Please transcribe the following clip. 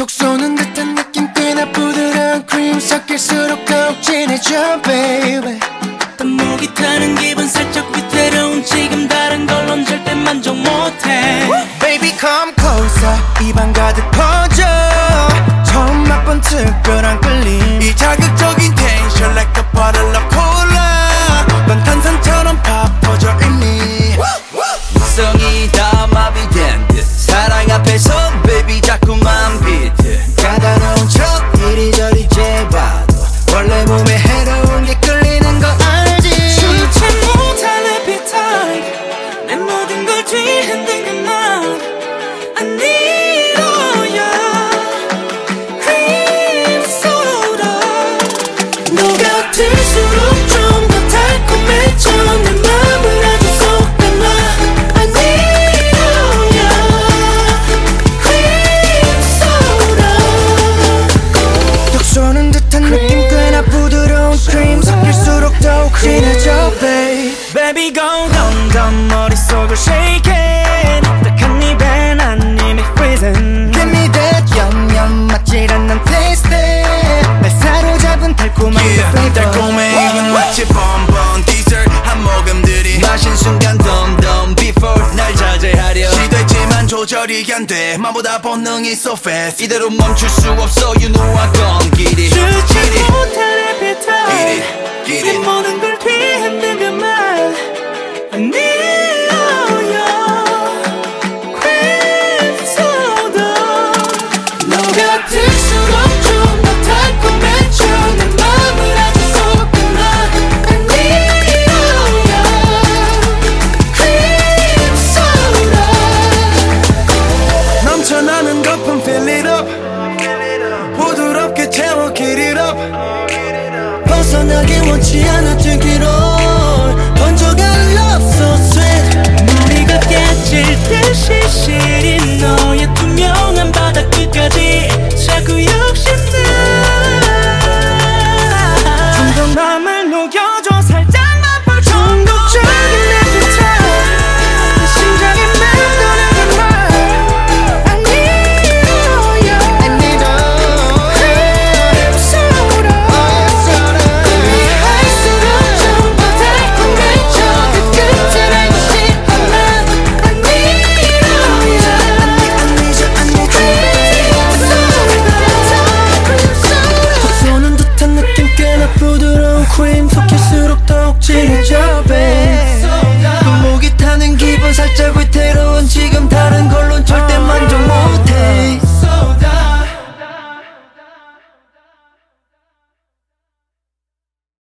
톡 쏘는 듯한 느낌 꽤나 부드러운 크림 섞일수록 더욱 진해져 baby 또 목이 타는 기분 살짝 위태로운 지금 다른 걸론 절대 만족 못해 Baby come closer 입안 가득 퍼져 처음 맛본 특별한 끌림 이 자극적인 텐션 like a bottle of cola 넌 탄산처럼 팍 퍼져 이미 성이 다 마비된 듯 사랑 앞에서 baby 자꾸만 비트 까다로운 척 이리저리 재봐도 원래 몸에 해로운 게 끌리는 거 알지 주체 못할 appetite 내 모든 걸 뒤흔든 그만 I need all your cream soda 녹아들수록 좀 더 달콤해져 내 맘을 아주 쏙 빼놔 I need all your cream soda 톡 쏘는 듯한 느낌 꽤나 부드러운 크림 섞일수록 더욱 진해져 babe Baby go down down 머릿속을 shaking 딱한 입에 난 이미 freezing Give me that yum yum 맞질 않는 taste 날 사로잡은 달콤한 그 flavor 달콤해 이건 마치 bonbon dessert 한 모금들이 마신 순간 덤덤 before 날 자제하려 시도했지만 조절이 안돼 마보다 본능이 so fast 이대로 멈출 수 없어 you know I gone get it 주체 못할 appetite Get 내 it 모든 걸 뒤흔든 그만 I need all your cream soda 녹아들수록 좀 더 달콤해져 내 맘을 아주 쏙 빼놔 I need all your cream soda 넘쳐나는 거품 fill it up 부드럽게 채워 get it up 벗어나기 원치 않아 뛰기로 번져가 love so sweet 머리가 깨질 듯이 시린 너